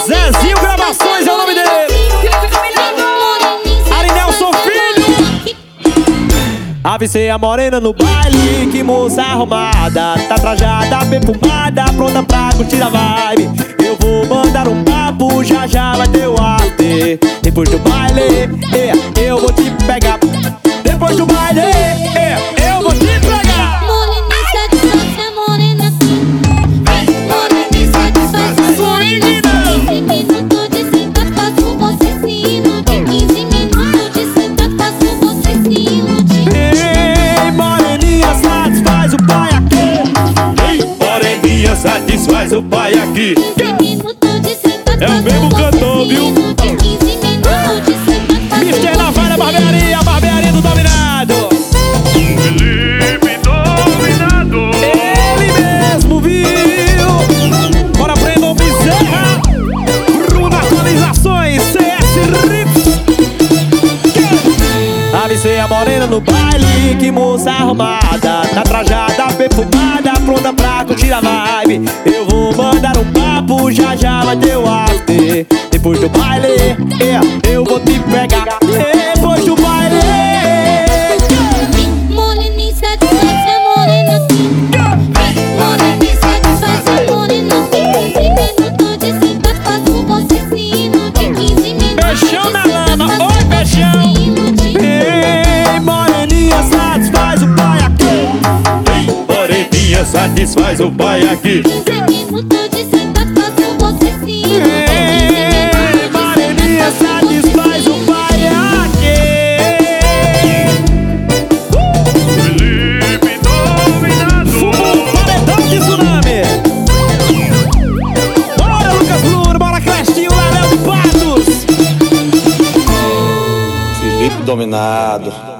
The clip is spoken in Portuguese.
Zezinho Gravações é o nome dele. Arinelson Filho. Avistei a morena no baile, que moça arrumada, tá trajada, bem fumada, pronta pra curtir a vibe. Eu vou mandar um papo, já já vai ter o after. Depois do baile, eu vou te pegar. Depois do baile, eu vou te pegar. Moreninha satisfaz a morena. Moreninha satisfaz a morena. 15 minutos de senta, faço você se iludir. 15 minutos de senta, faço você se iludir. Ei, moreninha satisfaz o pai aqui. Ei, moreninha satisfaz o pai aqui. 15 minutos de senta, É o mesmo cantor, viu? 15 minutos de senta, faço Mister na Vara Barbearia, a barbearia do dominado. Felipe Dominado. Ele mesmo, viu? Bora Brandon Bezerra, Bruno Atualizações, CS Rips. Avistei a morena no baile, que moça arrumada, tá trajada, perfumada, pronta pra curtir a vibe. Eu vou mandar um papo, já já vai ter o after. Depois do baile, eu vou te pegar. Depois do baile. Moreninha satisfaz a morena. Moreninha satisfaz a morena. 15 minutos de senta, faço você se iludir. 15 minutos Beijão na lama, oi beijão. Ei, moreninha satisfaz o pai aqui. Ei, moreninha satisfaz o pai aqui. 15 minutos de senta, faço você se iludir. Ei, moreninha satisfaz o pai aqui. Felipe Dominado. Fumou paredão de tsunami. Bora Lucas Bruno, bora Crestinho, Léo de Patos. Felipe Dominado.